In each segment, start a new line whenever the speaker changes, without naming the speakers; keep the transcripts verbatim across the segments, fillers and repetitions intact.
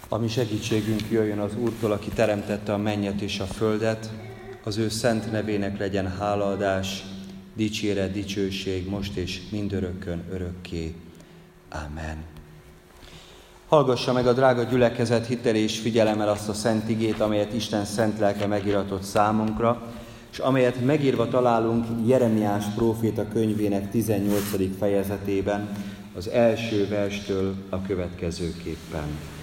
A mi segítségünk jöjjön az Úrtól, aki teremtette a mennyet és a földet, az ő szent nevének legyen hálaadás, dicséret, dicsőség, most és mindörökkön örökké. Ámen. Hallgassa meg a drága gyülekezet hittel és figyelemmel azt a szent igét, amelyet Isten szent lelke megiratott számunkra, és amelyet megírva találunk Jeremiás próféta könyvének tizennyolcadik fejezetében, az első verstől a következőképpen.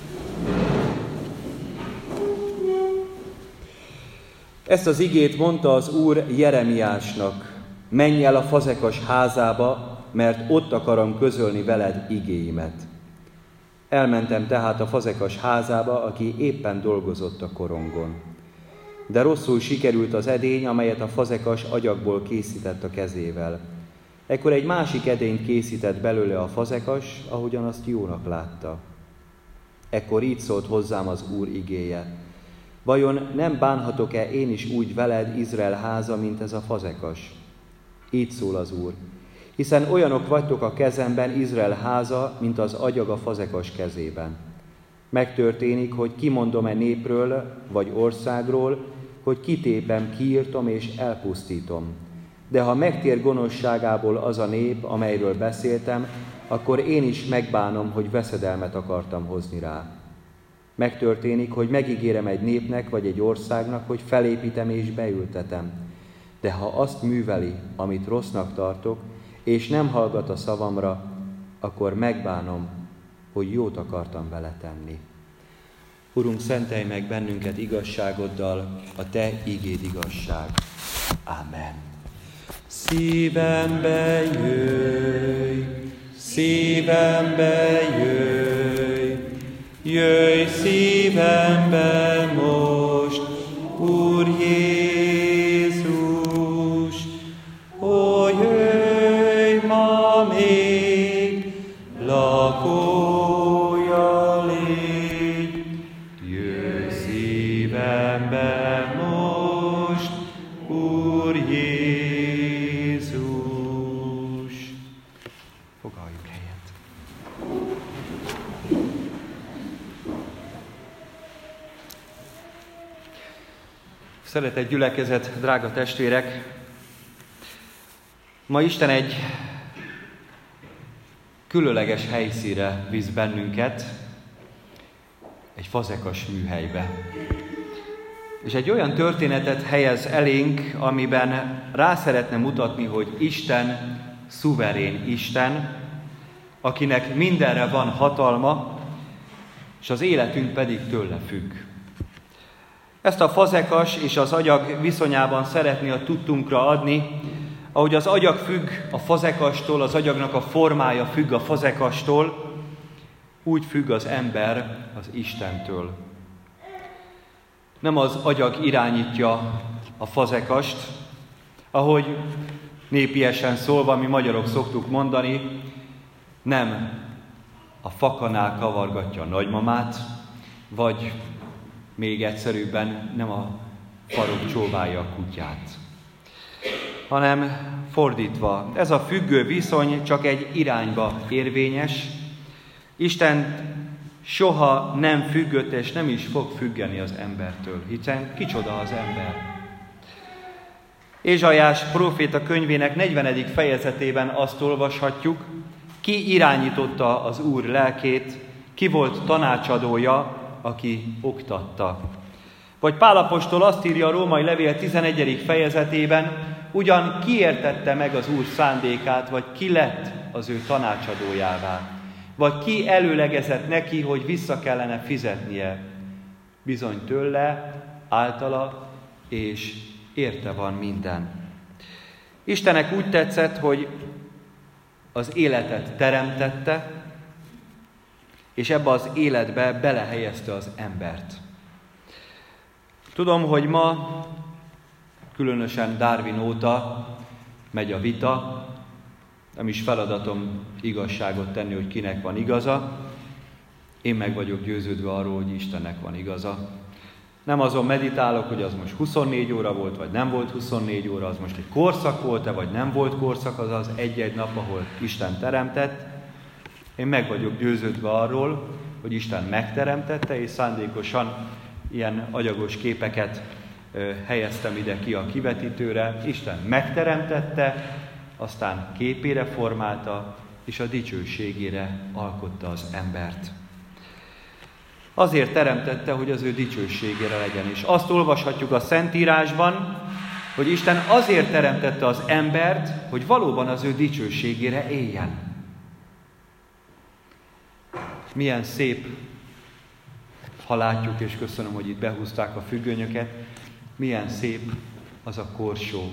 Ezt az igét mondta az Úr Jeremiásnak: menj el a fazekas házába, mert ott akarom közölni veled igéimet. Elmentem tehát a fazekas házába, aki éppen dolgozott a korongon. De rosszul sikerült az edény, amelyet a fazekas agyagból készített a kezével. Ekkor egy másik edényt készített belőle a fazekas, ahogyan azt jónak látta. Ekkor így szólt hozzám az Úr igéje: vajon nem bánhatok-e én is úgy veled, Izrael háza, mint ez a fazekas? Így szól az Úr: hiszen olyanok vagytok a kezemben, Izrael háza, mint az agyag a fazekas kezében. Megtörténik, hogy kimondom-e népről, vagy országról, hogy kitépem, kiírtom és elpusztítom. De ha megtér gonoszságából az a nép, amelyről beszéltem, akkor én is megbánom, hogy veszedelmet akartam hozni rá. Megtörténik, hogy megígérem egy népnek vagy egy országnak, hogy felépítem és beültetem. De ha azt műveli, amit rossznak tartok, és nem hallgat a szavamra, akkor megbánom, hogy jót akartam vele tenni. Urunk, szentelj meg bennünket igazságoddal, a Te igéd igazság. Ámen. Szívembe jöjj, szívembe jöjj, jöjj szívembe most, Úr Jézus, ó, jöjj ma még, lakója légy, jöjj szívembe most, Úr Jézus. Foglaljuk helyet. Szeretett gyülekezet, drága testvérek! Ma Isten egy különleges helyszínre visz bennünket, egy fazekas műhelybe. És egy olyan történetet helyez elénk, amiben rá szeretne mutatni, hogy Isten szuverén Isten, akinek mindenre van hatalma, és az életünk pedig tőle függ. Ezt a fazekas és az agyag viszonyában szeretné a tudtunkra adni, ahogy az agyag függ a fazekastól, az agyagnak a formája függ a fazekastól, úgy függ az ember az Istentől. Nem az agyag irányítja a fazekast, ahogy népiesen szólva mi magyarok szoktuk mondani, nem a fakanál kavargatja a nagymamát, vagy még egyszerűbben nem a farok csóválja a kutyát, hanem fordítva. Ez a függő viszony csak egy irányba érvényes. Isten soha nem függött, és nem is fog függeni az embertől, hiszen kicsoda az ember. Ézsaiás próféta könyvének negyvenedik fejezetében azt olvashatjuk: ki irányította az Úr lelkét, ki volt tanácsadója, aki oktatta. Vagy Pál apostol azt írja a római levél tizenegyedik fejezetében: ugyan ki értette meg az Úr szándékát, vagy ki lett az ő tanácsadójává, vagy ki előlegezett neki, hogy vissza kellene fizetnie. Bizony tőle, általa és érte van minden. Istennek úgy tetszett, hogy az életet teremtette, és ebbe az életbe belehelyezte az embert. Tudom, hogy ma, különösen Darwin óta megy a vita, nem is feladatom igazságot tenni, hogy kinek van igaza. Én meg vagyok győződve arról, hogy Istennek van igaza. Nem azon meditálok, hogy az most huszonnégy óra volt, vagy nem volt huszonnégy óra, az most egy korszak volt-e, vagy nem volt korszak, az az egy-egy nap, ahol Isten teremtett. Én meg vagyok győződve arról, hogy Isten megteremtette, és szándékosan ilyen agyagos képeket helyeztem ide ki a kivetítőre. Isten megteremtette, aztán képére formálta, és a dicsőségére alkotta az embert. Azért teremtette, hogy az ő dicsőségére legyen. És azt olvashatjuk a Szentírásban, hogy Isten azért teremtette az embert, hogy valóban az ő dicsőségére éljen. Milyen szép, ha látjuk, és köszönöm, hogy itt behúzták a függönyöket, milyen szép az a korsó,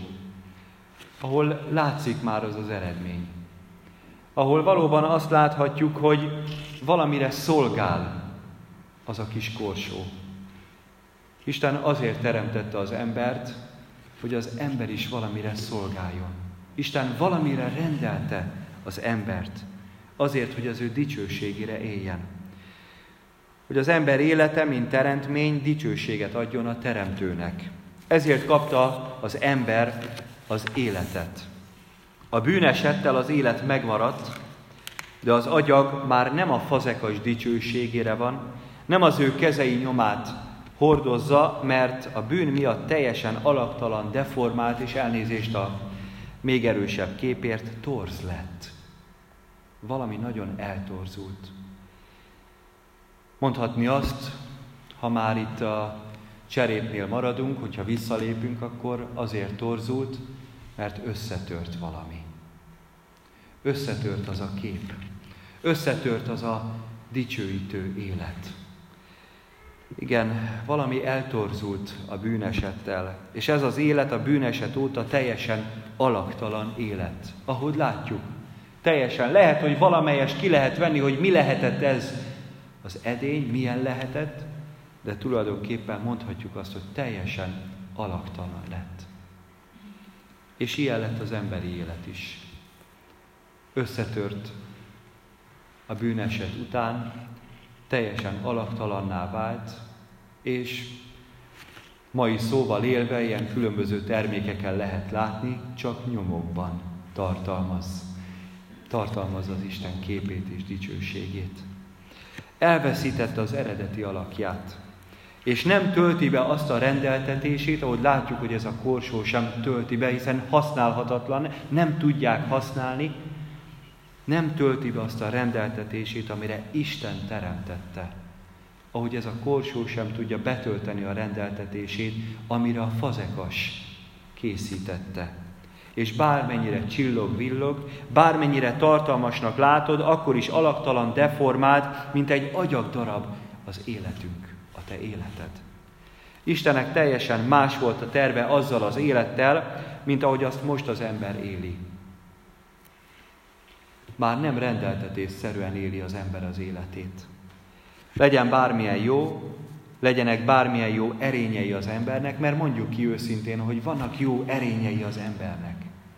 ahol látszik már az az eredmény. Ahol valóban azt láthatjuk, hogy valamire szolgál az a kis korsó. Isten azért teremtette az embert, hogy az ember is valamire szolgáljon. Isten valamire rendelte az embert, azért, hogy az ő dicsőségére éljen. Hogy az ember élete, mint teremtmény, dicsőséget adjon a teremtőnek. Ezért kapta az ember az életet. A bűnesettel az élet megmaradt, de az agyag már nem a fazekas dicsőségére van, nem az ő kezei nyomát hordozza, mert a bűn miatt teljesen alaktalan, deformált, és elnézést a még erősebb képért, torz lett. Valami nagyon eltorzult. Mondhatni azt, ha már itt a cserépnél maradunk, hogyha visszalépünk, akkor azért torzult, mert összetört valami. Összetört az a kép. Összetört az a dicsőítő élet. Igen, valami eltorzult a bűnesettel, és ez az élet a bűneset óta teljesen alaktalan élet. Ahogy látjuk, teljesen lehet, hogy valamelyest ki lehet venni, hogy mi lehetett ez az edény, milyen lehetett, de tulajdonképpen mondhatjuk azt, hogy teljesen alaktalan lett. És ilyen lett az emberi élet is. Összetört a bűneset után, teljesen alaktalanná vált, és mai szóval élve ilyen különböző termékeken lehet látni, csak nyomokban tartalmaz. Tartalmaz az Isten képét és dicsőségét. Elveszítette az eredeti alakját, és nem tölti be azt a rendeltetését, ahogy látjuk, hogy ez a korsó sem tölti be, hiszen használhatatlan, nem tudják használni, nem tölti be azt a rendeltetését, amire Isten teremtette. Ahogy ez a korsó sem tudja betölteni a rendeltetését, amire a fazekas készítette. És bármennyire csillog-villog, bármennyire tartalmasnak látod, akkor is alaktalan, deformált, mint egy agyagdarab az életünk, a te életed. Istennek teljesen más volt a terve azzal az élettel, mint ahogy azt most az ember éli. Már nem rendeltetésszerűen éli az ember az életét. Legyen bármilyen jó, legyenek bármilyen jó erényei az embernek, mert mondjuk ki őszintén, hogy vannak jó erényei az embernek.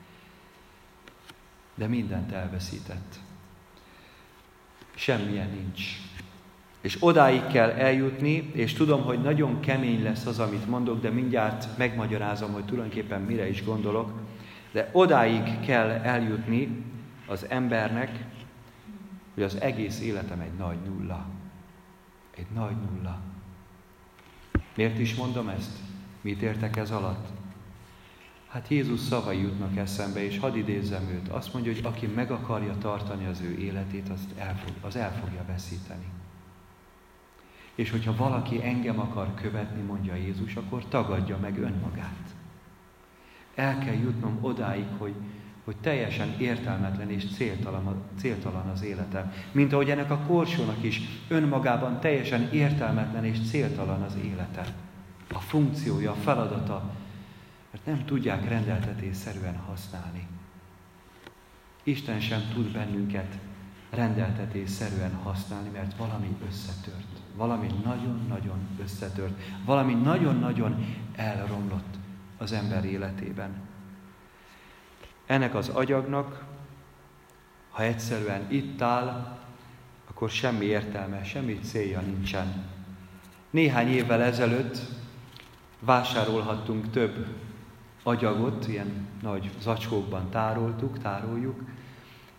De mindent elveszített. Semmilyen nincs. És odáig kell eljutni, és tudom, hogy nagyon kemény lesz az, amit mondok, de mindjárt megmagyarázom, hogy tulajdonképpen mire is gondolok, de odáig kell eljutni az embernek, hogy az egész életem egy nagy nulla. Egy nagy nulla. Miért is mondom ezt? Mit értek ez alatt? Hát Jézus szavai jutnak eszembe, és hadd idézzem őt. Azt mondja, hogy aki meg akarja tartani az ő életét, azt el fog, az el fogja veszíteni. És hogyha valaki engem akar követni, mondja Jézus, akkor tagadja meg önmagát. El kell jutnom odáig, hogy, hogy teljesen értelmetlen és céltalan, céltalan az életem. Mint ahogy ennek a korsónak is önmagában teljesen értelmetlen és céltalan az élete. A funkciója, a feladata, mert nem tudják rendeltetésszerűen használni. Isten sem tud bennünket rendeltetésszerűen használni, mert valami összetört. Valami nagyon-nagyon összetört. Valami nagyon-nagyon elromlott az ember életében. Ennek az agyagnak, ha egyszerűen itt áll, akkor semmi értelme, semmi célja nincsen. Néhány évvel ezelőtt vásárolhattunk több agyagot, ilyen nagy zacskókban tároltuk, tároljuk,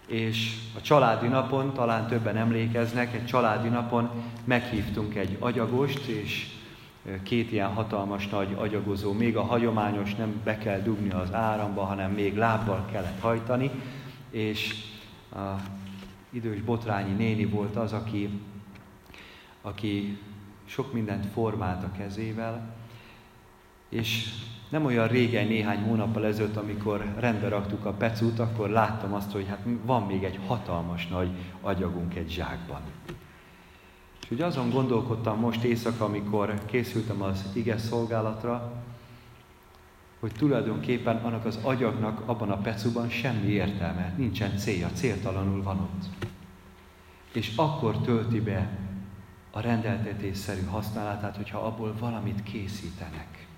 és a családi napon, talán többen emlékeznek, egy családi napon meghívtunk egy agyagost, és két ilyen hatalmas nagy agyagozó, még a hagyományos, nem be kell dugni az áramba, hanem még lábbal kellett hajtani, és a idős Botrányi néni volt az, aki, aki sok mindent formált a kezével, és nem olyan régen, néhány hónappal ezelőtt, amikor rendbe raktuk a pecut, akkor láttam azt, hogy hát van még egy hatalmas nagy agyagunk egy zsákban. És ugye azon gondolkodtam most éjszaka, amikor készültem az ige szolgálatra, hogy tulajdonképpen annak az agyagnak abban a pecuban semmi értelme, nincsen célja, céltalanul van ott. És akkor tölti be a rendeltetésszerű használatát, hogyha abból valamit készítenek.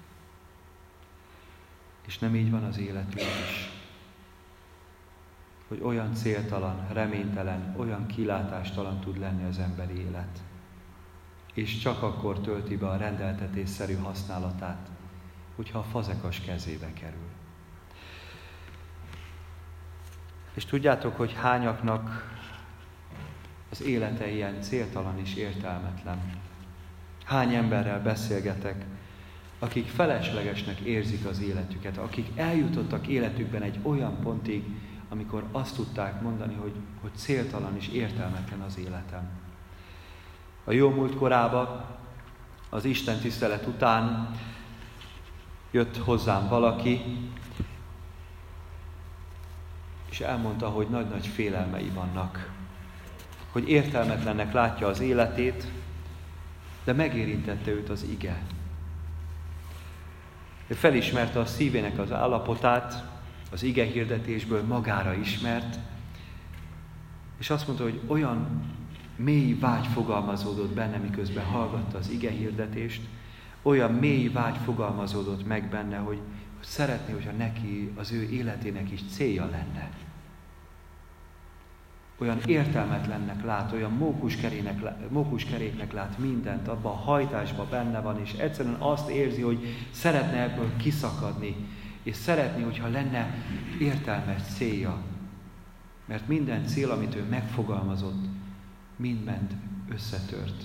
És nem így van az életünk is. Hogy olyan céltalan, reménytelen, olyan kilátástalan tud lenni az emberi élet. És csak akkor tölti be a rendeltetésszerű használatát, hogyha a fazekas kezébe kerül. És tudjátok, hogy hányaknak az élete ilyen céltalan és értelmetlen. Hány emberrel beszélgetek, akik feleslegesnek érzik az életüket, akik eljutottak életükben egy olyan pontig, amikor azt tudták mondani, hogy, hogy céltalan és értelmetlen az életem. A jó múlt korában, az Isten tisztelet után jött hozzám valaki, és elmondta, hogy nagy-nagy félelmei vannak, hogy értelmetlennek látja az életét, de megérintette őt az ige. Ő felismerte a szívének az állapotát, az ige hirdetésből magára ismert, és azt mondta, hogy olyan mély vágy fogalmazódott benne, miközben hallgatta az ige hirdetést, olyan mély vágy fogalmazódott meg benne, hogy szeretné, hogyha neki, az ő életének is célja lenne. Olyan értelmetlennek lát, olyan mókuskeréknek, mókuskeréknek lát mindent, abban a hajtásban benne van, és egyszerűen azt érzi, hogy szeretne ebből kiszakadni, és szeretné, hogyha lenne értelmes célja. Mert minden cél, amit ő megfogalmazott, mindent összetört.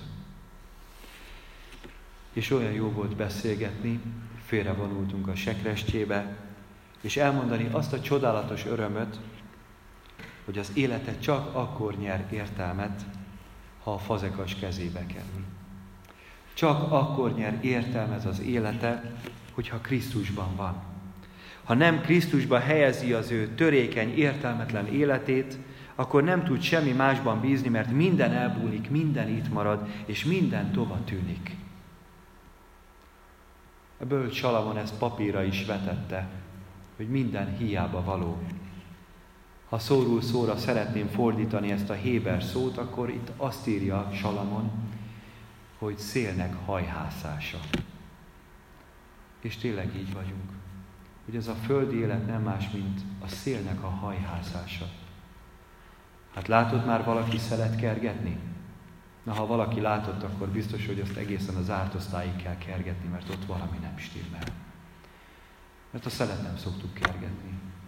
És olyan jó volt beszélgetni, félrevonultunk a sekrestjébe, és elmondani azt a csodálatos örömöt, hogy az élete csak akkor nyer értelmet, ha a fazekas kezébe kerül. Csak akkor nyer értelmet az élete, hogyha Krisztusban van. Ha nem Krisztusban helyezi az ő törékeny, értelmetlen életét, akkor nem tud semmi másban bízni, mert minden elbúlik, minden itt marad, és minden tova tűnik. A bölcs Salamon ezt papírra is vetette, hogy minden hiába való. Ha szóról szóra szeretném fordítani ezt a héber szót, akkor itt azt írja Salamon, hogy szélnek hajhászása. És tényleg így vagyunk, hogy ez a földi élet nem más, mint a szélnek a hajhászása. Hát látod már valaki szelet kergetni? Na, ha valaki látott, akkor biztos, hogy azt egészen az zárt osztályig kell kergetni, mert ott valami nem stimmel. Mert a szelet nem szoktuk kergetni.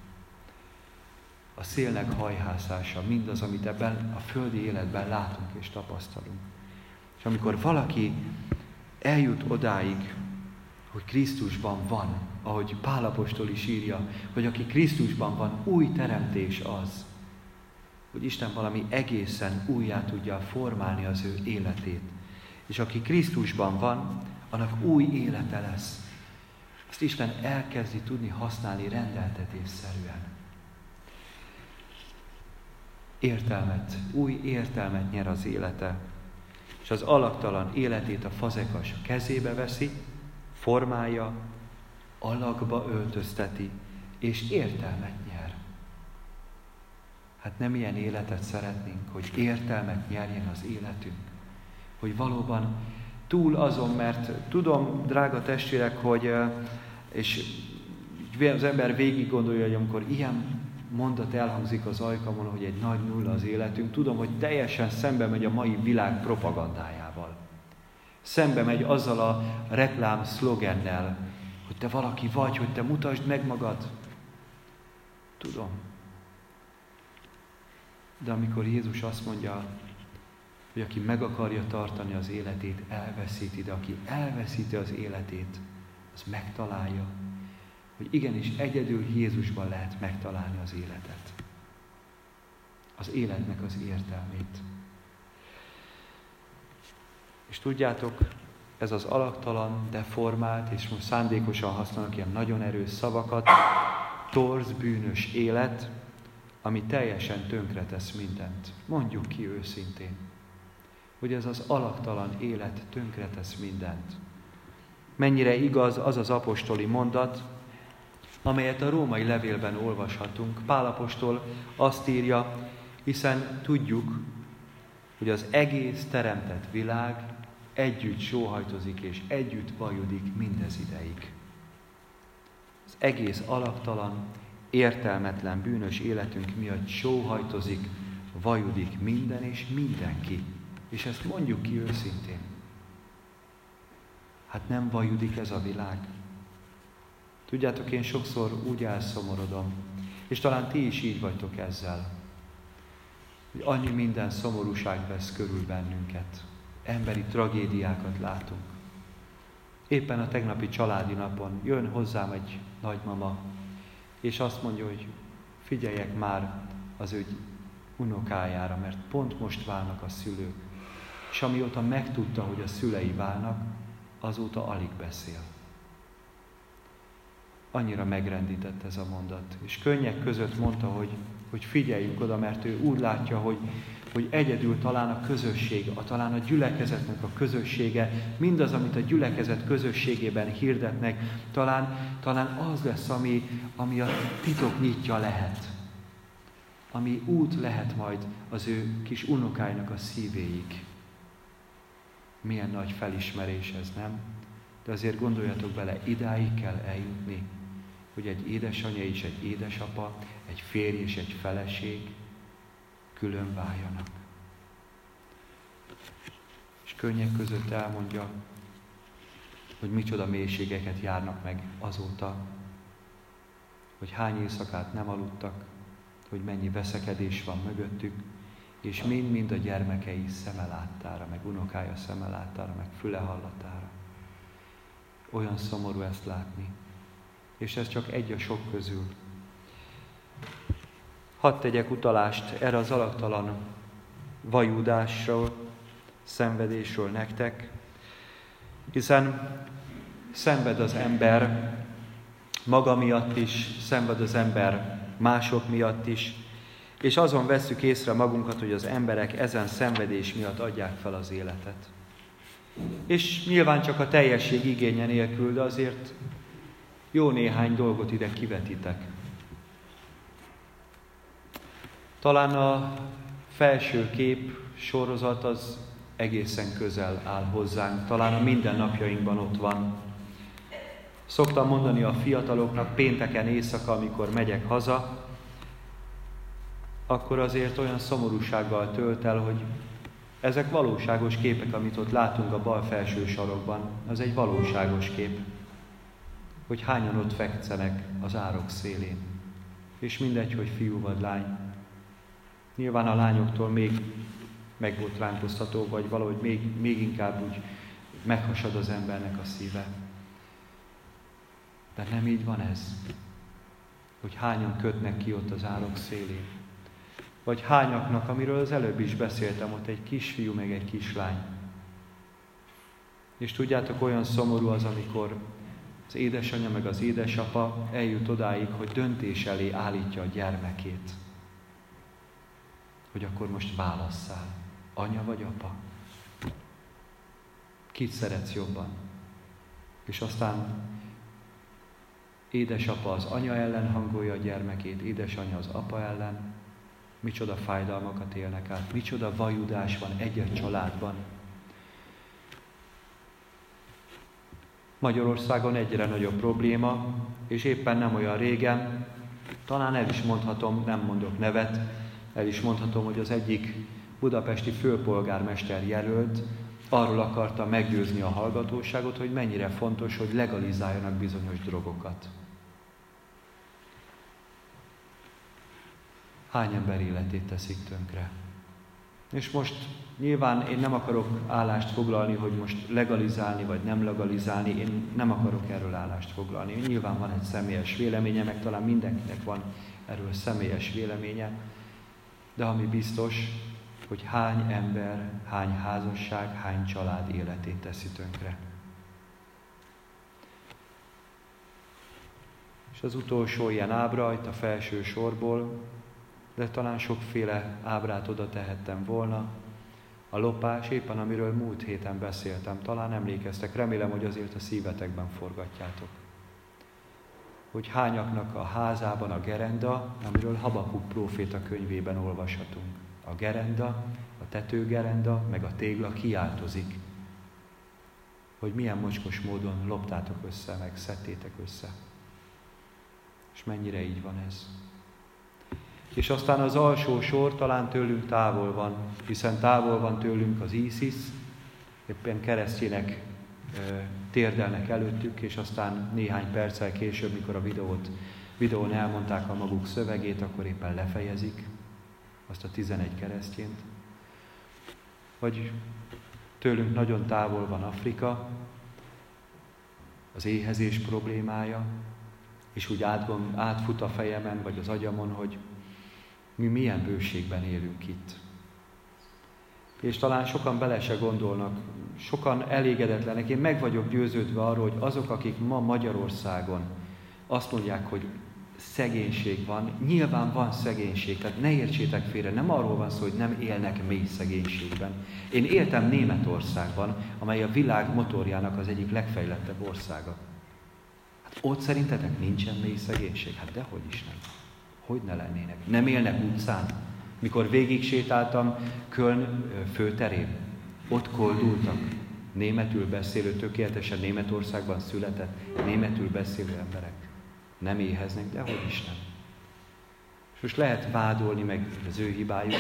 A szélnek hajhászása, mindaz, amit ebben a földi életben látunk és tapasztalunk. És amikor valaki eljut odáig, hogy Krisztusban van, ahogy Pál apostol is írja, hogy aki Krisztusban van, új teremtés az, hogy Isten valami egészen újjá tudja formálni az ő életét. És aki Krisztusban van, annak új élete lesz. Ezt Isten elkezdi tudni használni rendeltetésszerűen. Értelmet, új értelmet nyer az élete, és az alaktalan életét a fazekas kezébe veszi, formálja, alakba öltözteti, és értelmet nyer. Hát nem ilyen életet szeretnénk, hogy értelmet nyerjen az életünk. Hogy valóban túl azon, mert tudom, drága testvérek, hogy és az ember végig gondolja, hogy amikor ilyen mondat elhangzik az ajkamon, hogy egy nagy nulla az életünk, tudom, hogy teljesen szembe megy a mai világ propagandájával. Szembe megy azzal a reklám szlogennel, hogy te valaki vagy, hogy te mutasd meg magad. Tudom. De amikor Jézus azt mondja, hogy aki meg akarja tartani az életét, elveszíti, de aki elveszíti az életét, az megtalálja, hogy igenis egyedül Jézusban lehet megtalálni az életet. Az életnek az értelmét. És tudjátok, ez az alaktalan, deformált, és most szándékosan használnak ilyen nagyon erős szavakat, torz, bűnös élet, ami teljesen tönkretesz mindent. Mondjuk ki őszintén, hogy ez az alaktalan élet tönkretesz mindent. Mennyire igaz az az apostoli mondat, amelyet a római levélben olvashatunk. Pál apostol azt írja, hiszen tudjuk, hogy az egész teremtett világ együtt sóhajtozik és együtt vajudik mindez ideig. Az egész alaktalan, értelmetlen, bűnös életünk miatt sóhajtozik, vajudik minden és mindenki. És ezt mondjuk ki őszintén. Hát nem vajudik ez a világ. Tudjátok, én sokszor úgy elszomorodom, és talán ti is így vagytok ezzel, hogy annyi minden szomorúság vesz körül bennünket. Emberi tragédiákat látunk. Éppen a tegnapi családi napon jön hozzám egy nagymama, és azt mondja, hogy figyeljek már az ő unokájára, mert pont most válnak a szülők. És amióta megtudta, hogy a szülei válnak, azóta alig beszél. Annyira megrendített ez a mondat. És könnyek között mondta, hogy, hogy figyeljünk oda, mert ő úgy látja, hogy, hogy egyedül talán a közösség, a, talán a gyülekezetnek a közössége, mindaz, amit a gyülekezet közösségében hirdetnek, talán, talán az lesz, ami, ami a titok nyitja lehet. Ami út lehet majd az ő kis unokáinak a szívéig. Milyen nagy felismerés ez, nem? De azért gondoljatok bele, idáig kell eljutni, hogy egy édesanyja és egy édesapa, egy férj és egy feleség külön váljanak. És könnyek között elmondja, hogy micsoda mélységeket járnak meg azóta, hogy hány éjszakát nem aludtak, hogy mennyi veszekedés van mögöttük, és mind-mind a gyermekei szeme láttára, meg unokája szeme láttára, meg füle hallatára. Olyan szomorú ezt látni. És ez csak egy a sok közül. Hadd tegyek utalást erre az alaktalan vajúdásról, szenvedésről nektek, hiszen szenved az ember maga miatt is, szenved az ember mások miatt is, és azon vesszük észre magunkat, hogy az emberek ezen szenvedés miatt adják fel az életet. És nyilván csak a teljesség igénye nélkül, de azért jó néhány dolgot ide kivetitek. Talán a felső kép sorozat az egészen közel áll hozzánk, talán a mindennapjainkban ott van. Szoktam mondani a fiataloknak pénteken éjszaka, amikor megyek haza, akkor azért olyan szomorúsággal tölt el, hogy ezek valóságos képek, amit ott látunk a bal felső sarokban. Az egy valóságos kép, hogy hányan ott fekszenek az árok szélén. És mindegy, hogy fiú vagy lány. Nyilván a lányoktól még megbotránkoztató, vagy valahogy még, még inkább úgy meghasad az embernek a szíve. De nem így van ez, hogy hányan kötnek ki ott az árok szélén. Vagy hányaknak, amiről az előbb is beszéltem, ott egy kisfiú, meg egy kislány. És tudjátok, olyan szomorú az, amikor az édesanyja meg az édesapa eljut odáig, hogy döntés elé állítja a gyermekét. Hogy akkor most válasszál, anya vagy apa? Kit szeretsz jobban? És aztán édesapa az anya ellen hangolja a gyermekét, édesanyja az apa ellen. Micsoda fájdalmakat élnek át, micsoda vajudás van egy-egy családban. Magyarországon egyre nagyobb probléma, és éppen nem olyan régen, talán el is mondhatom, nem mondok nevet, el is mondhatom, hogy az egyik budapesti főpolgármester jelölt arról akarta meggyőzni a hallgatóságot, hogy mennyire fontos, hogy legalizáljanak bizonyos drogokat. hány ember életét teszik tönkre. És most nyilván én nem akarok állást foglalni, hogy most legalizálni vagy nem legalizálni, én nem akarok erről állást foglalni. Nyilván van egy személyes véleménye, meg talán mindenkinek van erről személyes véleménye, de ami biztos, hogy hány ember, hány házasság, hány család életét teszi tönkre. És az utolsó ilyen ábra, itt a felső sorból, de talán sokféle ábrát oda tehettem volna. A lopás, éppen amiről múlt héten beszéltem, talán emlékeztek, remélem, hogy azért a szívetekben forgatjátok. Hogy hányaknak a házában a gerenda, amiről Habakuk próféta könyvében olvashatunk. A gerenda, a tetőgerenda, meg a tégla kiáltozik, hogy milyen mocskos módon loptátok össze, meg szedtétek össze. És mennyire így van ez. És aztán az alsó sor talán tőlünk távol van, hiszen távol van tőlünk az ISIS, éppen keresztjének e, térdelnek előttük, és aztán néhány perccel később, mikor a videót, videón elmondták a maguk szövegét, akkor éppen lefejezik azt a tizenegy keresztjént. Vagy tőlünk nagyon távol van Afrika, az éhezés problémája, és úgy átgom, átfut a fejemen, vagy az agyamon, hogy mi milyen bőségben élünk itt. És talán sokan bele se gondolnak, sokan elégedetlenek. Én meg vagyok győződve arról, hogy azok, akik ma Magyarországon azt mondják, hogy szegénység van, nyilván van szegénység, tehát ne értsétek félre, nem arról van szó, hogy nem élnek mély szegénységben. Én éltem Németországban, amely a világ motorjának az egyik legfejlettebb országa. Hát ott szerintetek nincsen mély szegénység? Hát dehogy is nem. Hogy ne lennének? Nem élnek utcán? Mikor végig sétáltam Köln főterén, ott koldultak németül beszélő, tökéletesen Németországban született, németül beszélő emberek. Nem éheznek, de hogy is nem. És most lehet vádolni meg az ő hibájuk.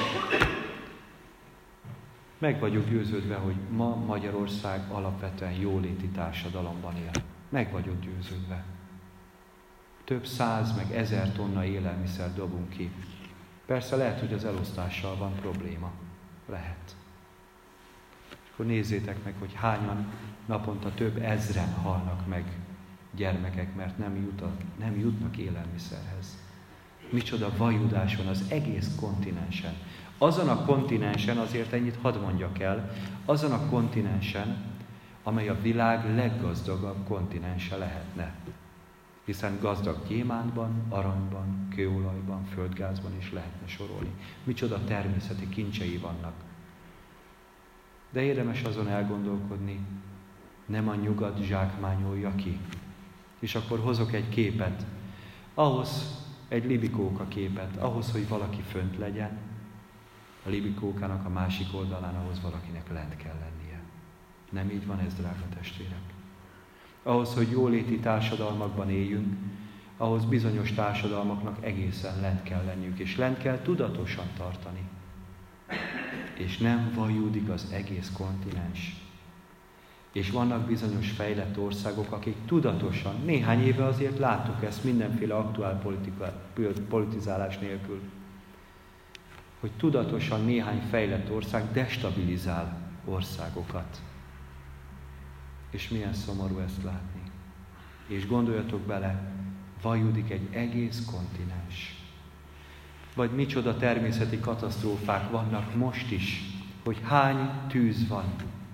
Meg vagyok győződve, hogy ma Magyarország alapvetően jóléti társadalomban él. Meg vagyok győződve. Több száz, meg ezer tonna élelmiszer dobunk ki. Persze lehet, hogy az elosztással van probléma. Lehet. És akkor nézzétek meg, hogy hányan naponta több ezren halnak meg gyermekek, mert nem, jut a, nem jutnak élelmiszerhez. Micsoda vajudás van az egész kontinensen. Azon a kontinensen, azért ennyit hadd mondjak el, azon a kontinensen, amely a világ leggazdagabb kontinense lehetne. Hiszen gazdag gyémántban, aranyban, kőolajban, földgázban is lehetne sorolni. Micsoda természeti kincsei vannak. De érdemes azon elgondolkodni, nem a nyugat zsákmányolja ki. És akkor hozok egy képet, ahhoz egy libikóka képet, ahhoz, hogy valaki fönt legyen, a libikókának a másik oldalán, ahhoz valakinek lent kell lennie. Nem így van ez, drága testvérek? Ahhoz, hogy jóléti társadalmakban éljünk, ahhoz bizonyos társadalmaknak egészen lent kell lenniük, és lent kell tudatosan tartani. És nem vajúdik az egész kontinens. És vannak bizonyos fejlett országok, akik tudatosan, néhány éve azért láttuk ezt mindenféle aktuál politika, politizálás nélkül, hogy tudatosan néhány fejlett ország destabilizál országokat. És milyen szomorú ezt látni. És gondoljatok bele, vajúdik egy egész kontinens. Vagy micsoda természeti katasztrófák vannak most is, hogy hány tűz van.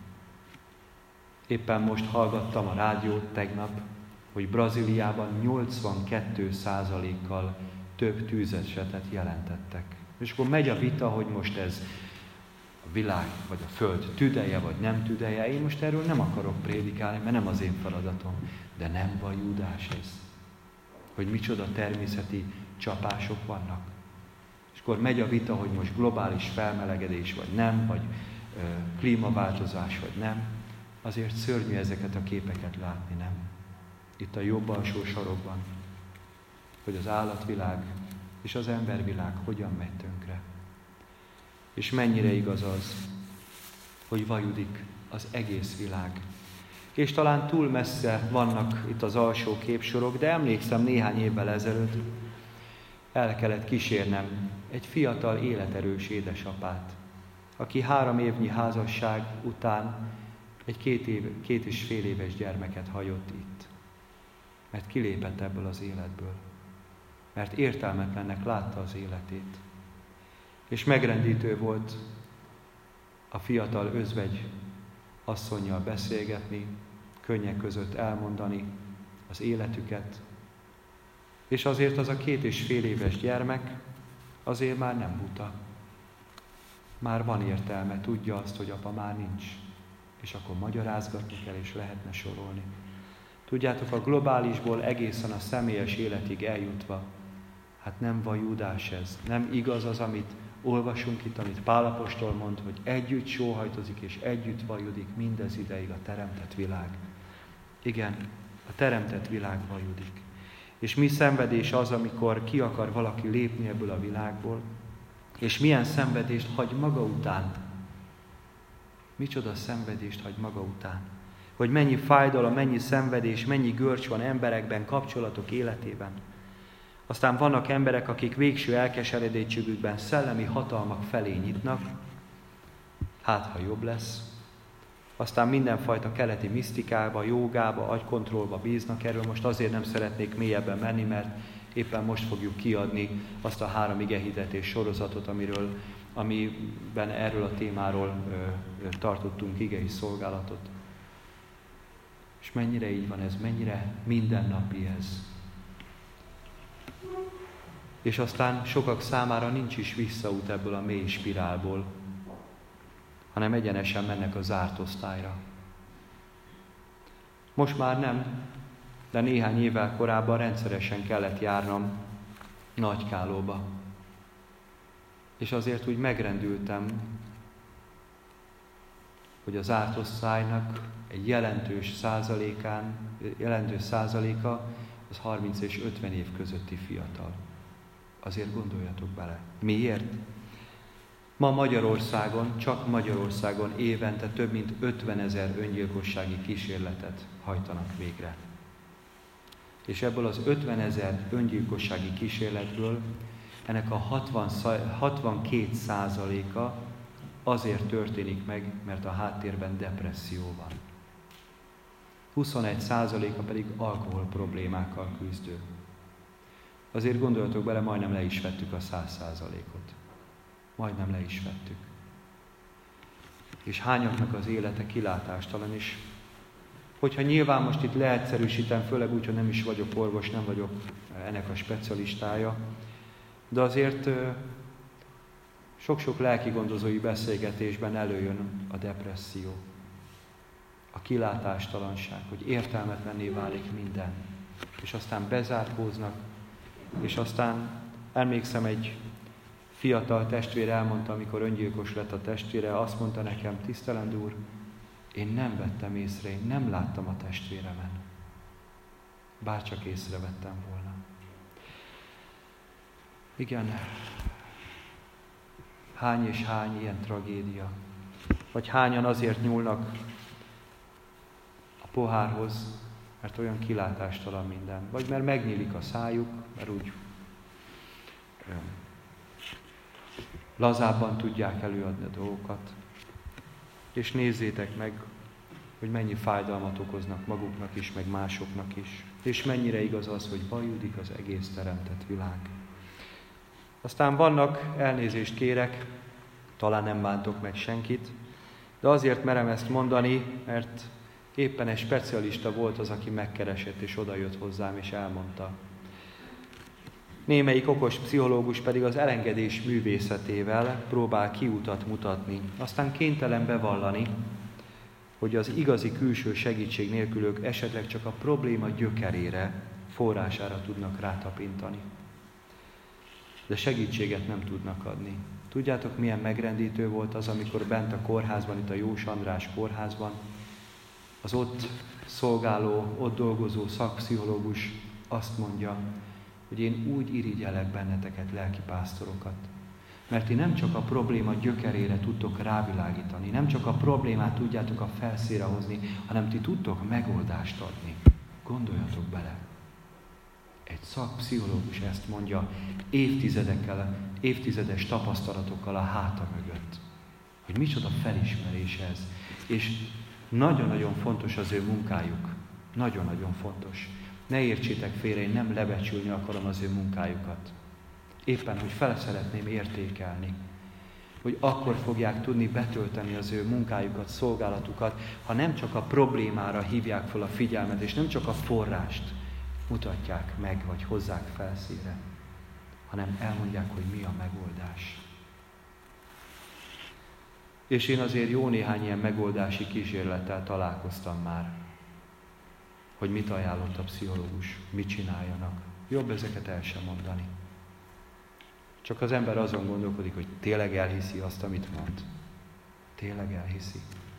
Éppen most hallgattam a rádiót tegnap, hogy Brazíliában nyolcvankét százalékkal több tűzesetet jelentettek. És akkor megy a vita, hogy most ez a világ, vagy a föld tüdeje, vagy nem tüdeje. Én most erről nem akarok prédikálni, mert nem az én feladatom. De nem vajúdás ez, hogy micsoda természeti csapások vannak. És akkor megy a vita, hogy most globális felmelegedés, vagy nem, vagy ö, klímaváltozás, vagy nem. Azért szörnyű ezeket a képeket látni, nem? Itt a jobb alsó sarokban, hogy az állatvilág és az embervilág hogyan megy tönkre. És mennyire igaz az, hogy vajudik az egész világ. És talán túl messze vannak itt az alsó képsorok, de emlékszem néhány évvel ezelőtt, el kellett kísérnem egy fiatal, életerős édesapát, aki három évnyi házasság után egy két, év, két és fél éves gyermeket hagyott itt. Mert kilépett ebből az életből. Mert értelmetlennek látta az életét. És megrendítő volt a fiatal özvegy asszonnyal beszélgetni, könnyek között elmondani az életüket. És azért az a két és fél éves gyermek azért már nem buta. Már van értelme, tudja azt, hogy apa már nincs. És akkor magyarázgatni kell, és lehetne sorolni. Tudjátok, a globálisból egészen a személyes életig eljutva, hát nem vajúdás ez, nem igaz az, amit olvasunk itt, amit Pál apostol mond, hogy együtt sóhajtozik és együtt vajudik mindez ideig a teremtett világ. Igen, a teremtett világ vajudik. És mi szenvedés az, amikor ki akar valaki lépni ebből a világból, és milyen szenvedést hagy maga után. Micsoda szenvedést hagy maga után. Hogy mennyi fájdalom, mennyi szenvedés, mennyi görcs van emberekben, kapcsolatok életében. Aztán vannak emberek, akik végső elkeseredettségükben szellemi hatalmak felé nyitnak, hát ha jobb lesz. Aztán mindenfajta keleti misztikába, jógába, agykontrollba bíznak. Erről most azért nem szeretnék mélyebben menni, mert éppen most fogjuk kiadni azt a három igehirdetés sorozatot, amiről, amiben erről a témáról ö, ö, tartottunk igei szolgálatot. És mennyire így van ez, mennyire mindennapi ez. És aztán sokak számára nincs is visszaút ebből a mély spirálból, hanem egyenesen mennek a zárt osztályra. Most már nem, de néhány évvel korábban rendszeresen kellett járnom Nagykálóba. És azért úgy megrendültem, hogy az zárt osztálynak egy jelentős százalékán, jelentős százaléka az harminc és ötven év közötti fiatal. Azért gondoljatok bele. Miért? Ma Magyarországon, csak Magyarországon évente több mint ötvenezer öngyilkossági kísérletet hajtanak végre. És ebből az ötvenezer öngyilkossági kísérletből ennek a hatvan, hatvankét százaléka azért történik meg, mert a háttérben depresszió van. huszonegy százaléka pedig alkohol problémákkal küzdő. Azért gondoljatok bele, majdnem le is vettük a száz százalékot. Majdnem le is vettük. És hányaknak az élete kilátástalan is. Hogyha nyilván most itt leegyszerűsítem, főleg úgy, hogy nem is vagyok orvos, nem vagyok ennek a specialistája, de azért sok-sok lelkigondozói beszélgetésben előjön a depresszió, a kilátástalanság, hogy értelmetlenné válik minden. És aztán bezárkóznak, és aztán emlékszem, egy fiatal testvér elmondta, amikor öngyilkos lett a testvére, azt mondta nekem, tisztelendő úr, én nem vettem észre, én nem láttam a testvéremen. Bárcsak észrevettem volna. Igen, hány és hány ilyen tragédia. Vagy hányan azért nyúlnak a pohárhoz, mert olyan kilátástalan minden. Vagy mert megnyílik a szájuk, mert úgy ö, lazábban tudják előadni a dolgokat. És nézzétek meg, hogy mennyi fájdalmat okoznak maguknak is, meg másoknak is. És mennyire igaz az, hogy bajudik az egész teremtett világ. Aztán vannak, elnézést kérek, talán nem bántok meg senkit, de azért merem ezt mondani, mert éppen egy specialista volt az, aki megkeresett és odajött hozzám és elmondta. Némelyik okos pszichológus pedig az elengedés művészetével próbál kiutat mutatni. Aztán kénytelen bevallani, hogy az igazi külső segítség nélkül ők esetleg csak a probléma gyökerére, forrására tudnak rátapintani. De segítséget nem tudnak adni. Tudjátok, milyen megrendítő volt az, amikor bent a kórházban, itt a Jós András kórházban, az ott szolgáló, ott dolgozó szakpszichológus azt mondja, hogy én úgy irigyelek benneteket, lelkipásztorokat, mert ti nem csak a probléma gyökerére tudtok rávilágítani, nem csak a problémát tudjátok a felszínre hozni, hanem ti tudtok megoldást adni. Gondoljatok bele. Egy szakpszichológus ezt mondja évtizedekkel, évtizedes tapasztalatokkal a háta mögött. Hogy micsoda felismerés ez. És nagyon-nagyon fontos az ő munkájuk. Nagyon-nagyon fontos. Ne értsétek félre, én nem lebecsülni akarom az ő munkájukat. Éppen, hogy fel szeretném értékelni. Hogy akkor fogják tudni betölteni az ő munkájukat, szolgálatukat, ha nem csak a problémára hívják fel a figyelmet, és nem csak a forrást mutatják meg, vagy hozzák felszínre, hanem elmondják, hogy mi a megoldás. És én azért jó néhány ilyen megoldási kísérlettel találkoztam már, hogy mit ajánlott a pszichológus, mit csináljanak. Jobb ezeket el sem mondani. Csak az ember azon gondolkodik, hogy tényleg elhiszi azt, amit mond. Tényleg elhiszi.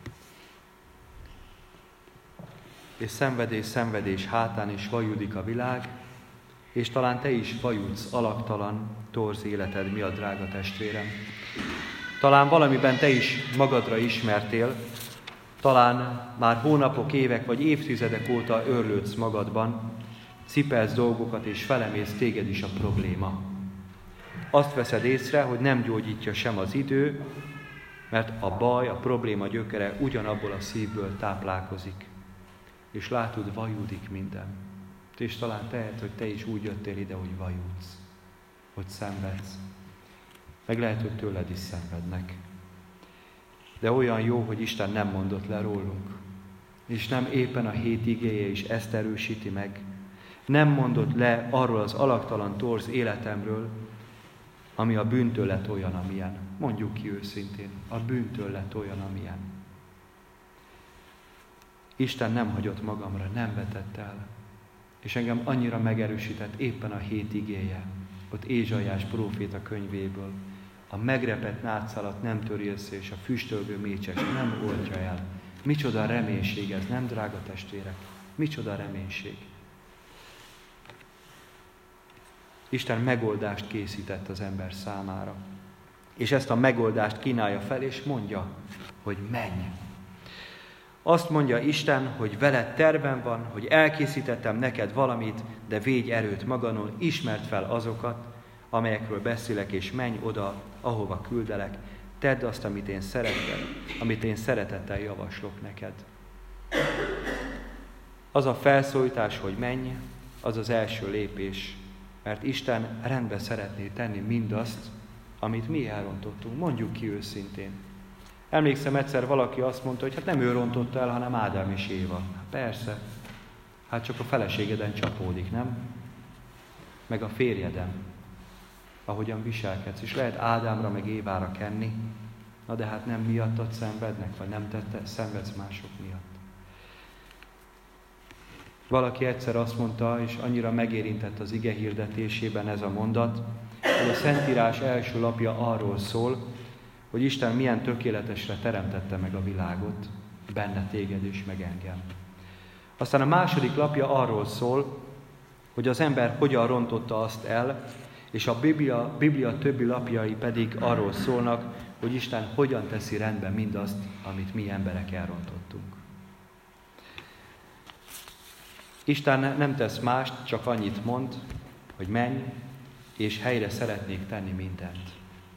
És szenvedés, szenvedés hátán is vajudik a világ, és talán te is vajudsz alaktalan, torz életed miatt, drága testvérem. Talán valamiben te is magadra ismertél, talán már hónapok, évek vagy évtizedek óta őrlődsz magadban, cipelsz dolgokat és felemész téged is a probléma. Azt veszed észre, hogy nem gyógyítja sem az idő, mert a baj, a probléma gyökere ugyanabból a szívből táplálkozik. És látod, vajudik minden. És talán tehet, hogy te is úgy jöttél ide, hogy vajudsz, hogy szenvedsz. Meg lehet, hogy tőled is szenvednek. De olyan jó, hogy Isten nem mondott le rólunk. És nem éppen a hét igéje is ezt erősíti meg. Nem mondott le arról az alaktalan torz életemről, ami a bűntől lett olyan, amilyen. Mondjuk ki őszintén, a bűntől lett olyan, amilyen. Isten nem hagyott magamra, nem vetett el. És engem annyira megerősített éppen a hét igéje, ott Ézsaiás próféta könyvéből. A megrepett nádszalat nem töri össze, és a füstölgő mécses nem oltja el. Micsoda reménység ez, nem, drága testvérek? Micsoda reménység. Isten megoldást készített az ember számára. És ezt a megoldást kínálja fel, és mondja, hogy menj. Azt mondja Isten, hogy veled tervem van, hogy elkészítettem neked valamit, de védj erőt magadon, ismerd fel azokat, amelyekről beszélek, és menj oda, ahova küldelek. Tedd azt, amit én szeretem, amit én szeretettel javaslok neked. Az a felszólítás, hogy menj, az az első lépés, mert Isten rendbe szeretné tenni mindazt, amit mi elrontottunk. Mondjuk ki őszintén. Emlékszem, egyszer valaki azt mondta, hogy hát nem ő rontotta el, hanem Ádám és Éva. Hát persze, hát csak a feleségeden csapódik, nem? Meg a férjeden, ahogyan viselkedsz. És lehet Ádámra meg Évára kenni, na de hát nem miattad szenvednek, vagy nem tette, szenvedsz mások miatt. Valaki egyszer azt mondta, és annyira megérintett az ige hirdetésében ez a mondat, hogy a Szentírás első lapja arról szól, hogy Isten milyen tökéletesre teremtette meg a világot, benne téged és meg engem. Aztán a második lapja arról szól, hogy az ember hogyan rontotta azt el, és a Biblia, Biblia többi lapjai pedig arról szólnak, hogy Isten hogyan teszi rendbe mindazt, amit mi emberek elrontottunk. Isten nem tesz mást, csak annyit mond, hogy menj, és helyre szeretnék tenni mindent.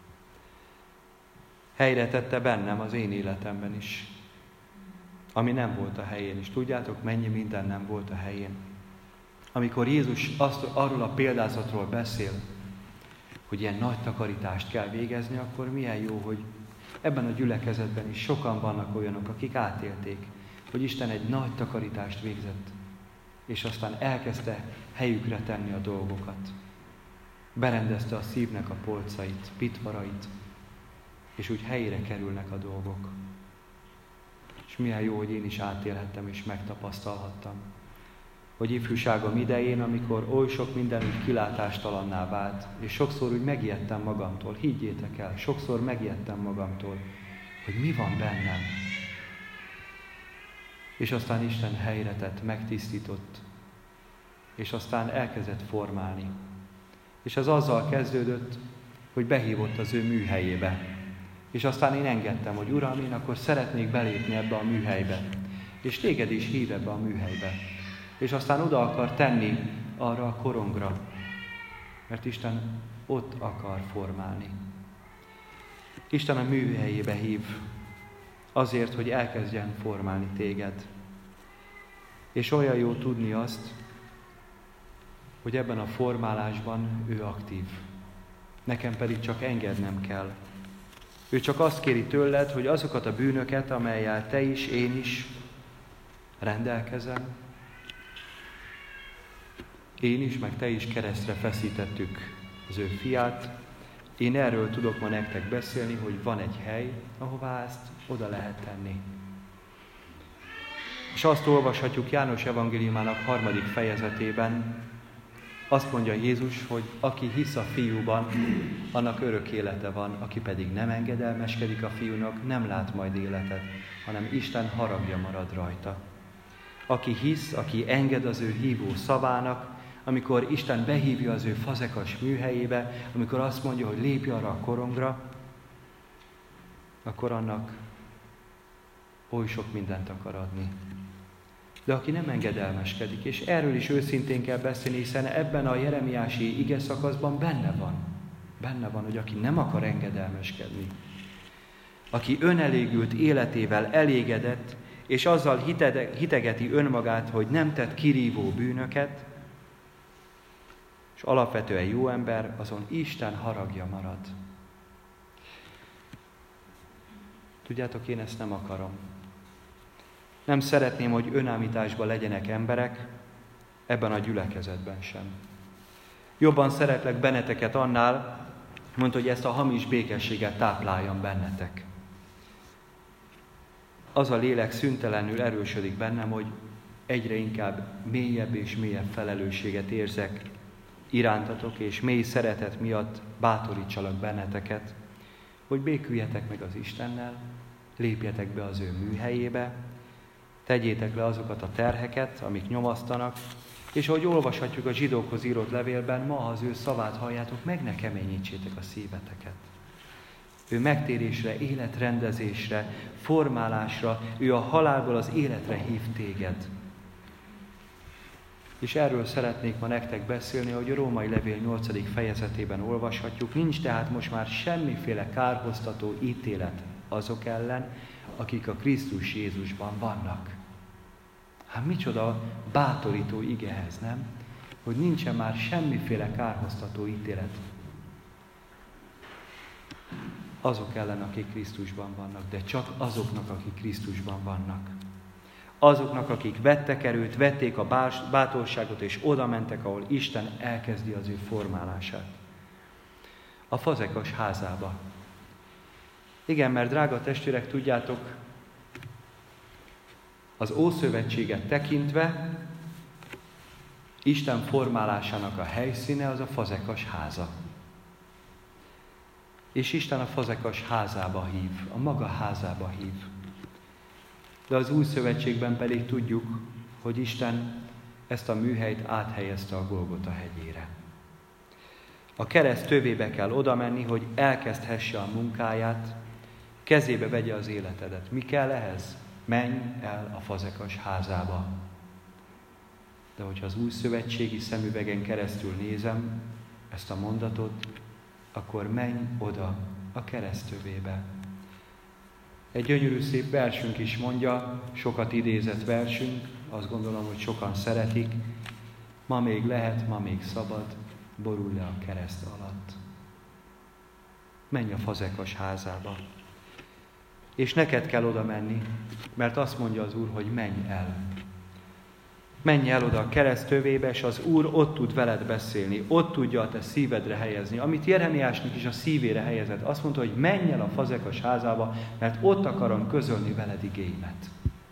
Helyre tette bennem, az én életemben is, ami nem volt a helyén. És tudjátok, mennyi minden nem volt a helyén. Amikor Jézus azt, arról a példázatról beszél, hogy ilyen nagy takarítást kell végezni, akkor milyen jó, hogy ebben a gyülekezetben is sokan vannak olyanok, akik átélték, hogy Isten egy nagy takarítást végzett, és aztán elkezdte helyükre tenni a dolgokat. Berendezte a szívnek a polcait, pitvarait, és úgy helyére kerülnek a dolgok. És milyen jó, hogy én is átélhettem és megtapasztalhattam, hogy ifjúságom idején, amikor oly sok minden úgy kilátástalanná vált, és sokszor úgy megijedtem magamtól, higgyétek el, sokszor megijedtem magamtól, hogy mi van bennem. És aztán Isten helyre tett, megtisztított, és aztán elkezdett formálni. És az azzal kezdődött, hogy behívott az ő műhelyébe. És aztán én engedtem, hogy Uram, én akkor szeretnék belépni ebbe a műhelybe. És téged is hív ebbe a műhelybe. És aztán oda akar tenni arra a korongra, mert Isten ott akar formálni. Isten a műhelyébe hív azért, hogy elkezdjen formálni téged. És olyan jó tudni azt, hogy ebben a formálásban ő aktív. Nekem pedig csak engednem kell. Ő csak azt kéri tőled, hogy azokat a bűnöket, amellyel te is, én is rendelkezem, én is, meg te is keresztre feszítettük az ő fiát. Én erről tudok ma nektek beszélni, hogy van egy hely, ahová ezt oda lehet tenni. És azt olvashatjuk János evangéliumának harmadik fejezetében, azt mondja Jézus, hogy aki hisz a fiúban, annak örök élete van, aki pedig nem engedelmeskedik a fiúnak, nem lát majd életet, hanem Isten haragja marad rajta. Aki hisz, aki enged az ő hívó szavának, amikor Isten behívja az ő fazekas műhelyébe, amikor azt mondja, hogy lépj arra a korongra, akkor annak oly sok mindent akar adni. De aki nem engedelmeskedik, és erről is őszintén kell beszélni, hiszen ebben a jeremiási ige szakaszban benne van. Benne van, hogy aki nem akar engedelmeskedni, aki önelégült életével elégedett, és azzal hitegeti önmagát, hogy nem tett kirívó bűnöket, és alapvetően jó ember, azon Isten haragja marad. Tudjátok, én ezt nem akarom. Nem szeretném, hogy önállításban legyenek emberek, ebben a gyülekezetben sem. Jobban szeretlek benneteket annál, mondta, hogy ezt a hamis békességet tápláljam bennetek. Az a lélek szüntelenül erősödik bennem, hogy egyre inkább mélyebb és mélyebb felelősséget érzek irántatok, és mély szeretet miatt bátorítsalak benneteket, hogy béküljetek meg az Istennel, lépjetek be az ő műhelyébe, tegyétek le azokat a terheket, amik nyomasztanak, és ahogy olvashatjuk a zsidókhoz írott levélben, ma, ha az ő szavát halljátok, meg ne keményítsétek a szíveteket. Ő megtérésre, életrendezésre, formálásra, ő a halálból az életre hív téged. És erről szeretnék ma nektek beszélni, hogy a római levél nyolcadik fejezetében olvashatjuk. Nincs tehát most már semmiféle kárhoztató ítélet azok ellen, akik a Krisztus Jézusban vannak. Hát micsoda bátorító igehez, nem? Hogy nincsen már semmiféle kárhoztató ítélet azok ellen, akik Krisztusban vannak, de csak azoknak, akik Krisztusban vannak. Azoknak, akik vettek erőt, vették a bátorságot, és oda mentek, ahol Isten elkezdi az ő formálását. A fazekas házába. Igen, mert drága testvérek, tudjátok, az Ószövetséget tekintve Isten formálásának a helyszíne az a fazekas háza. És Isten a fazekas házába hív, a maga házába hív. De az Új Szövetségben pedig tudjuk, hogy Isten ezt a műhelyt áthelyezte a Golgota hegyére. A kereszt tövébe kell oda menni, hogy elkezdhesse a munkáját, kezébe vegye az életedet. Mi kell ehhez? Menj el a fazekas házába. De hogyha az új szövetségi szemüvegen keresztül nézem ezt a mondatot, akkor menj oda a kereszttövébe. Egy gyönyörű szép versünk is mondja, sokat idézett versünk, azt gondolom, hogy sokan szeretik. Ma még lehet, ma még szabad, borulj le a kereszt alatt. Menj a fazekas házába. És neked kell oda menni, mert azt mondja az Úr, hogy menj el. Menj el oda a kereszt tövébe, és az Úr ott tud veled beszélni, ott tudja a te szívedre helyezni, amit Jeremiásnak is a szívére helyezett. Azt mondta, hogy menj el a fazekas házába, mert ott akarom közölni veled igéimet.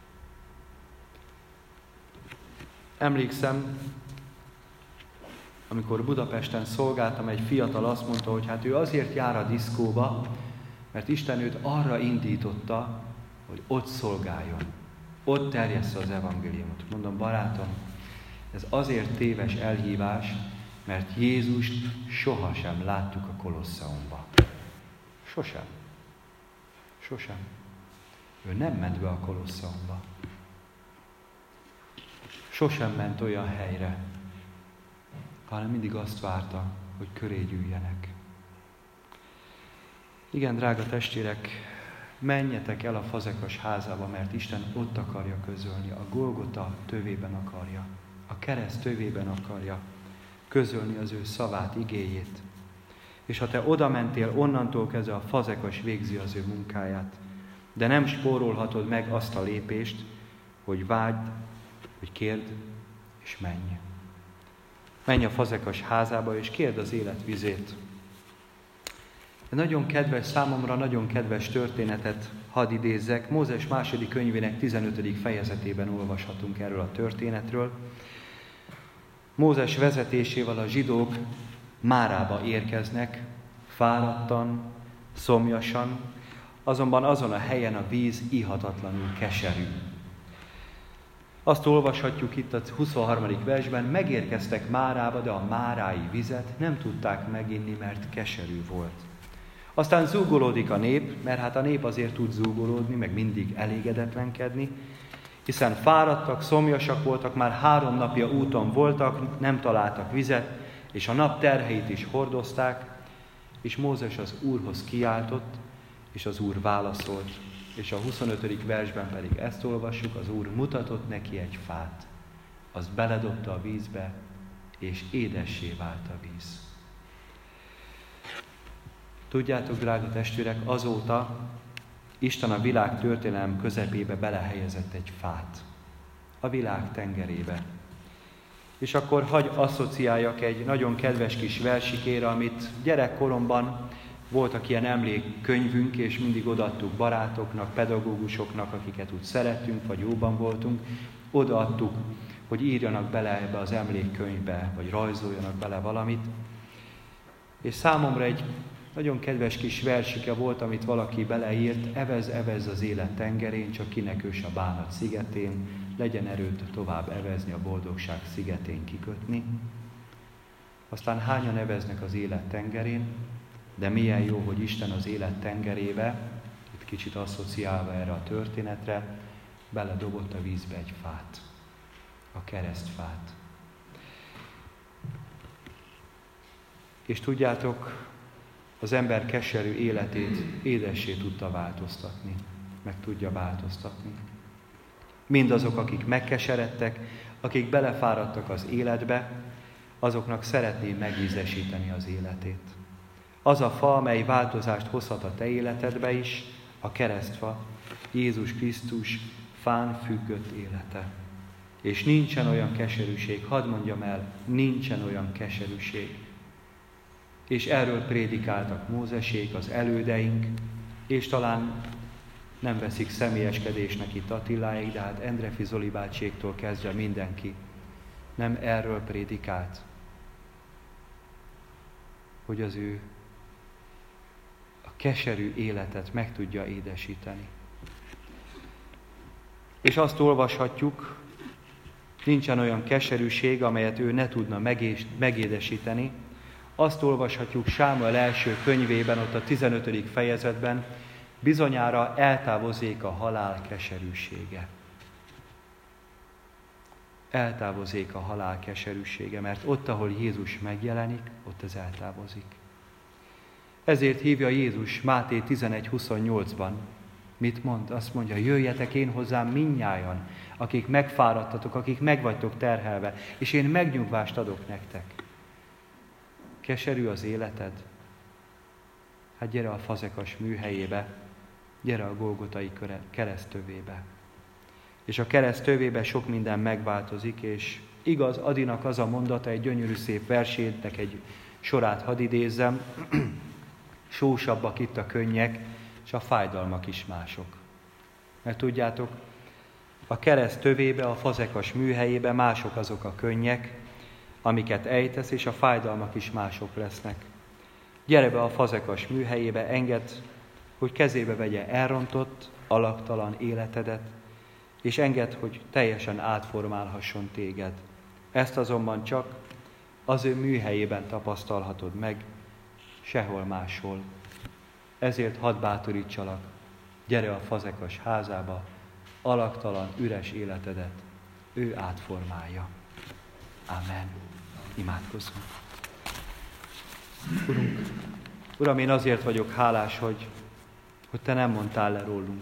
Emlékszem, amikor Budapesten szolgáltam, egy fiatal azt mondta, hogy hát ő azért jár a diszkóba, mert Isten őt arra indította, hogy ott szolgáljon. Ott terjessze az evangéliumot. Mondom, barátom, ez azért téves elhívás, mert Jézust sohasem láttuk a Kolosseumba. Sosem. Sosem. Ő nem ment be a Kolosseumba. Sosem ment olyan helyre. hanem mindig azt várta, hogy köré gyűjjenek. Igen, drága testvérek, menjetek el a Fazekas házába, mert Isten ott akarja közölni, a Golgota tövében akarja, a kereszt tövében akarja közölni az ő szavát, igéjét. És ha te oda mentél, onnantól kezdve a Fazekas végzi az ő munkáját. De nem spórolhatod meg azt a lépést, hogy vágyd, hogy kérd, és menj. Menj a Fazekas házába, és kérd az élet vizét. De nagyon kedves, számomra nagyon kedves történetet hadd idézzek. Mózes második könyvének tizenötödik fejezetében olvashatunk erről a történetről. Mózes vezetésével a zsidók Márába érkeznek, fáradtan, szomjasan, azonban azon a helyen a víz ihatatlanul keserű. Azt olvashatjuk itt a huszonharmadik versben, megérkeztek Márába, de a márái vizet nem tudták meginni, mert keserű volt. Aztán zúgolódik a nép, mert hát a nép azért tud zúgolódni, meg mindig elégedetlenkedni, hiszen fáradtak, szomjasak voltak, már három napja úton voltak, nem találtak vizet, és a nap terheit is hordozták, és Mózes az Úrhoz kiáltott, és az Úr válaszolt. És a huszonötödik versben pedig ezt olvassuk, az Úr mutatott neki egy fát, azt beledobta a vízbe, és édessé vált a víz. Tudjátok, drága testvérek, azóta Isten a világ történelem közepébe belehelyezett egy fát, a világ tengerébe. És akkor hagy asszociáljak egy nagyon kedves kis versikére, amit gyerekkoromban voltak ilyen emlékkönyvünk, és mindig odaadtuk barátoknak, pedagógusoknak, akiket úgy szerettünk, vagy jóban voltunk, odaadtuk, hogy írjanak bele ebbe az emlékkönyvbe, vagy rajzoljanak bele valamit. És számomra egy nagyon kedves kis versike volt, amit valaki beleírt, evez, evez az élet tengerén, csak kinek ős a bánat szigetén, legyen erőt tovább evezni, a boldogság szigetén kikötni. Aztán hányan eveznek az élet tengerén, de milyen jó, hogy Isten az élet tengerébe, itt kicsit asszociálva erre a történetre, beledobott a vízbe egy fát, a keresztfát. És tudjátok, az ember keserű életét édessé tudta változtatni, meg tudja változtatni. Mindazok, akik megkeseredtek, akik belefáradtak az életbe, azoknak szeretné megízesíteni az életét. Az a fa, amely változást hozhat a te életedbe is, a keresztfa, Jézus Krisztus fán függött élete. És nincsen olyan keserűség, hadd mondjam el, nincsen olyan keserűség. És erről prédikáltak Mózesék, az elődeink, és talán nem veszik személyeskedésnek itt Attiláig, de hát Endrefi Zoli bácséktól kezdve mindenki nem erről prédikált, hogy az ő a keserű életet meg tudja édesíteni. És azt olvashatjuk, nincsen olyan keserűség, amelyet ő ne tudna megés, megédesíteni. Azt olvashatjuk Sámuel első könyvében, ott a tizenötödik fejezetben, bizonyára eltávozzék a halál keserűsége. Eltávozzék a halál keserűsége, mert ott, ahol Jézus megjelenik, ott ez eltávozik. Ezért hívja Jézus Máté tizenegy huszonnyolcban. Mit mond? Azt mondja, jöjjetek én hozzám mindnyájan, akik megfáradtatok, akik megvagytok terhelve, és én megnyugvást adok nektek. Keserű az életed? Hát gyere a Fazekas műhelyébe, gyere a Golgotai kereszt tövébe. És a kereszt tövébe sok minden megváltozik, és igaz, Adinak az a mondata, egy gyönyörű szép versének egy sorát hadd idézzem, sósabbak itt a könnyek, és a fájdalmak is mások. Mert tudjátok, a kereszt tövébe, a Fazekas műhelyébe mások azok a könnyek, amiket ejtesz, és a fájdalmak is mások lesznek. Gyere be a Fazekas műhelyébe, engedd, hogy kezébe vegye elrontott, alaktalan életedet, és engedd, hogy teljesen átformálhasson téged. Ezt azonban csak az ő műhelyében tapasztalhatod meg, sehol máshol. Ezért hadd bátorítsalak, gyere a Fazekas házába, alaktalan, üres életedet ő átformálja. Amen. Imádkozzunk. Urunk, Uram, én azért vagyok hálás, hogy, hogy Te nem mondtál le rólunk.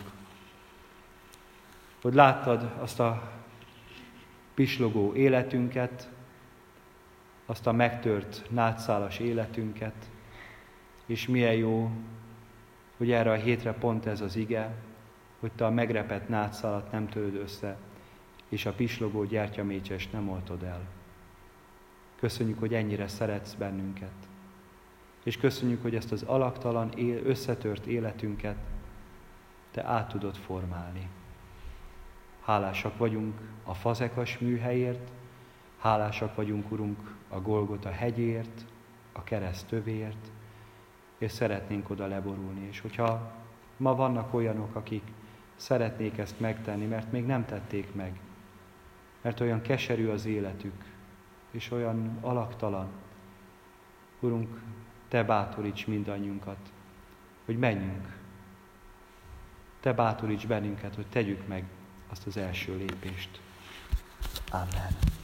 Hogy láttad azt a pislogó életünket, azt a megtört nátszálas életünket, és milyen jó, hogy erre a hétre pont ez az ige, hogy Te a megrepett nátszálat nem töröd össze, és a pislogó gyertyamécsest nem oltod el. Köszönjük, hogy ennyire szeretsz bennünket. És köszönjük, hogy ezt az alaktalan, összetört életünket Te át tudod formálni. Hálásak vagyunk a fazekas műhelyért, hálásak vagyunk, Urunk, a Golgota hegyért, a kereszt tövéért, és szeretnénk oda leborulni. És hogyha ma vannak olyanok, akik szeretnék ezt megtenni, mert még nem tették meg, mert olyan keserű az életük, és olyan alaktalan, Urunk, Te bátoríts mindannyiunkat, hogy menjünk. Te bátoríts bennünket, hogy tegyük meg azt az első lépést. Amen.